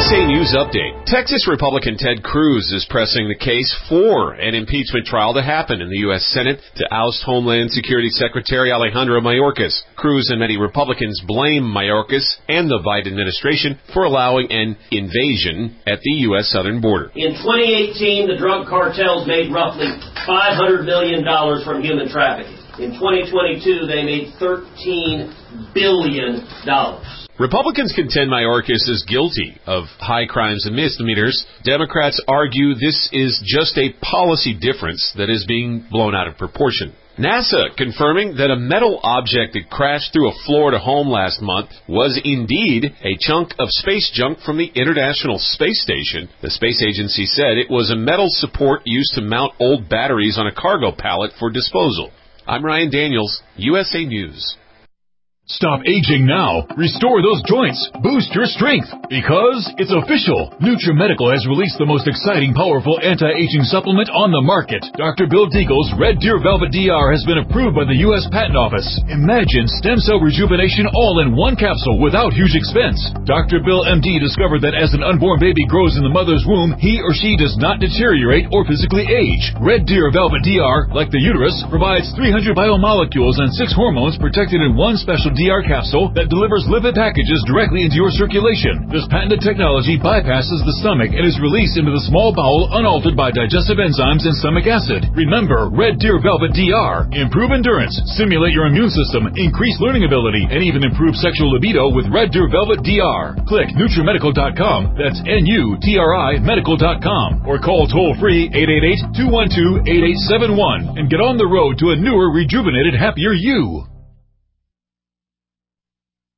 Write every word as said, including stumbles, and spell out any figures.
S A News Update. Texas Republican Ted Cruz is pressing the case for an impeachment trial to happen in the U S Senate to oust Homeland Security Secretary Alejandro Mayorkas. Cruz and many Republicans blame Mayorkas and the Biden administration for allowing an invasion at the U S southern border. In twenty eighteen, the drug cartels made roughly five hundred million dollars from human trafficking. In twenty twenty-two, they made thirteen billion dollars. Republicans contend Mayorkas is guilty of high crimes and misdemeanors. Democrats argue this is just a policy difference that is being blown out of proportion. NASA confirming that a metal object that crashed through a Florida home last month was indeed a chunk of space junk from the International Space Station. The space agency said it was a metal support used to mount old batteries on a cargo pallet for disposal. I'm Ryan Daniels, U S A News. Stop aging now. Restore those joints. Boost your strength. Because it's official. NutriMedical has released the most exciting, powerful anti-aging supplement on the market. Doctor Bill Deagle's Red Deer Velvet D R has been approved by the U S Patent Office. Imagine stem cell rejuvenation all in one capsule without huge expense. Doctor Bill M D discovered that as an unborn baby grows in the mother's womb, he or she does not deteriorate or physically age. Red Deer Velvet D R, like the uterus, provides three hundred biomolecules and six hormones protected in one special D R capsule that delivers lipid packages directly into your circulation. This patented technology bypasses the stomach and is released into the small bowel unaltered by digestive enzymes and stomach acid. Remember, Red Deer Velvet D R. Improve endurance, stimulate your immune system, increase learning ability, and even improve sexual libido with Red Deer Velvet D R. Click NutriMedical dot com, that's N U T R I medical dot com, or call toll-free eight eight eight, two one two, eight eight seven one and get on the road to a newer, rejuvenated, happier you.